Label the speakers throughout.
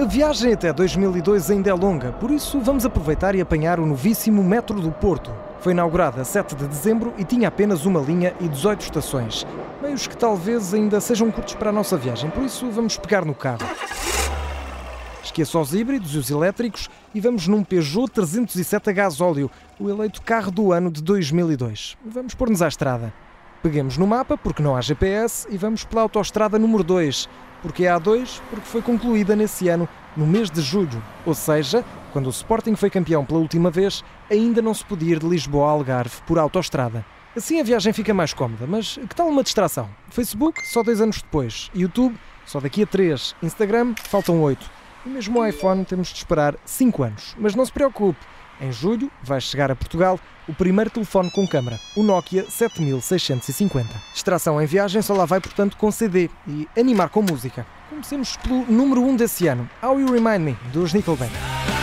Speaker 1: A viagem até 2002 ainda é longa, por isso vamos aproveitar e apanhar o novíssimo Metro do Porto. Foi inaugurado a 7 de dezembro e tinha apenas uma linha e 18 estações. Meios que talvez ainda sejam curtos para a nossa viagem, por isso vamos pegar no carro. Esqueça os híbridos e os elétricos e vamos num Peugeot 307 a gasóleo, o eleito carro do ano de 2002. Vamos pôr-nos à estrada. Peguemos no mapa, porque não há GPS, e vamos pela autoestrada número 2. Porque é a A2? Porque foi concluída nesse ano, no mês de julho. Ou seja, quando o Sporting foi campeão pela última vez, ainda não se podia ir de Lisboa a Algarve por autoestrada. Assim a viagem fica mais cómoda, mas que tal uma distração? Facebook, só 2 anos depois. YouTube, só daqui a 3. Instagram, faltam 8. E mesmo o iPhone temos de esperar 5 anos. Mas não se preocupe, em julho vai chegar a Portugal o primeiro telefone com câmara, o Nokia 7650. Distração em viagem só lá vai, portanto, com CD e animar com música. Comecemos pelo número 1 desse ano, How You Remind Me, dos Nickelback.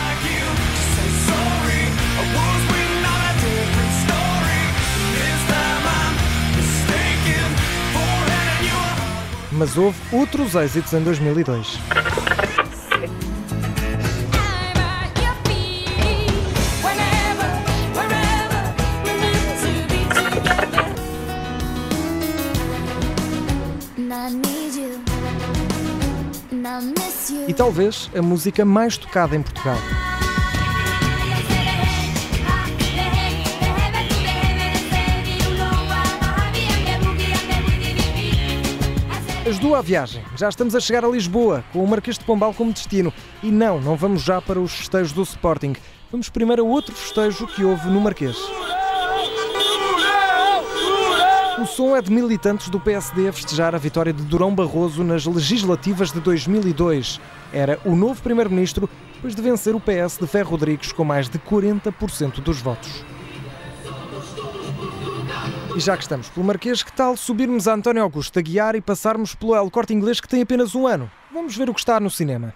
Speaker 1: Mas houve outros êxitos em 2002. E talvez a música mais tocada em Portugal. Ajudou à viagem. Já estamos a chegar a Lisboa, com o Marquês de Pombal como destino. E não vamos já para os festejos do Sporting. Vamos primeiro a outro festejo que houve no Marquês. O som é de militantes do PSD a festejar a vitória de Durão Barroso nas legislativas de 2002. Era o novo primeiro-ministro depois de vencer o PS de Ferro Rodrigues com mais de 40% dos votos. E já que estamos pelo Marquês, que tal subirmos a António Augusto de Aguiar e passarmos pelo El Corte Inglês, que tem apenas 1 ano? Vamos ver o que está no cinema.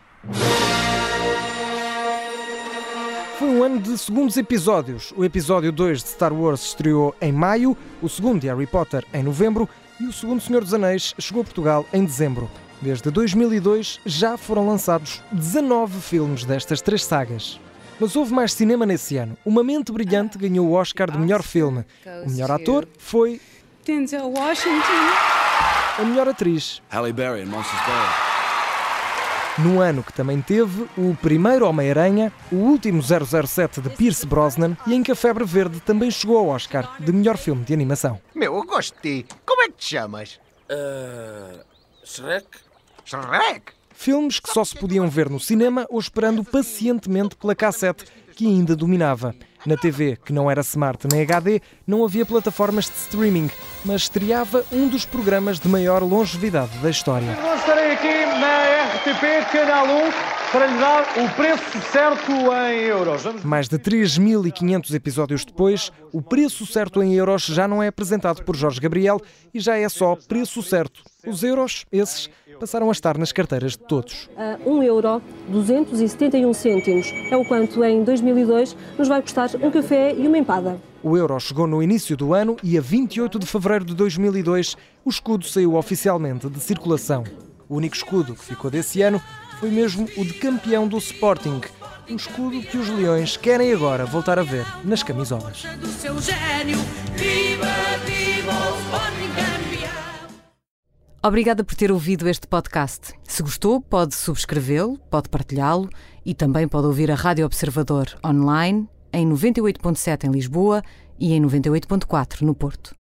Speaker 1: Foi um ano de segundos episódios. O episódio 2 de Star Wars estreou em maio, o segundo de Harry Potter em novembro e o segundo Senhor dos Anéis chegou a Portugal em dezembro. Desde 2002 já foram lançados 19 filmes destas 3 sagas. Mas houve mais cinema nesse ano. Uma Mente Brilhante ganhou o Oscar de melhor filme. O melhor ator foi
Speaker 2: Denzel Washington.
Speaker 1: A melhor atriz,
Speaker 3: Halle Berry em Monsters Ball.
Speaker 1: no ano que também teve o primeiro Homem-Aranha, o último 007 de Pierce Brosnan e em que a Febre Verde também chegou ao Oscar de melhor filme de animação.
Speaker 4: Meu, eu gosto de ti. Como é que te chamas?
Speaker 3: Shrek?
Speaker 4: Shrek?
Speaker 1: Filmes que só se podiam ver no cinema ou esperando pacientemente pela cassete, que ainda dominava. Na TV, que não era smart nem HD, não havia plataformas de streaming, mas estreava um dos programas de maior longevidade da história.
Speaker 5: Eu estarei aqui na RTP Canal 1 para lhe dar o preço certo em euros.
Speaker 1: Mais de 3.500 episódios depois, o preço certo em euros já não é apresentado por Jorge Gabriel e já é só preço certo. Os euros, esses, passaram a estar nas carteiras de todos.
Speaker 6: €1,271 é o quanto em 2002 nos vai custar um café e uma empada.
Speaker 1: O euro chegou no início do ano e a 28 de fevereiro de 2002 o escudo saiu oficialmente de circulação. O único escudo que ficou desse ano foi mesmo o de campeão do Sporting. Um escudo que os leões querem agora voltar a ver nas camisolas.
Speaker 7: Obrigada por ter ouvido este podcast. Se gostou, pode subscrevê-lo, pode partilhá-lo e também pode ouvir a Rádio Observador online em 98.7 em Lisboa e em 98.4 no Porto.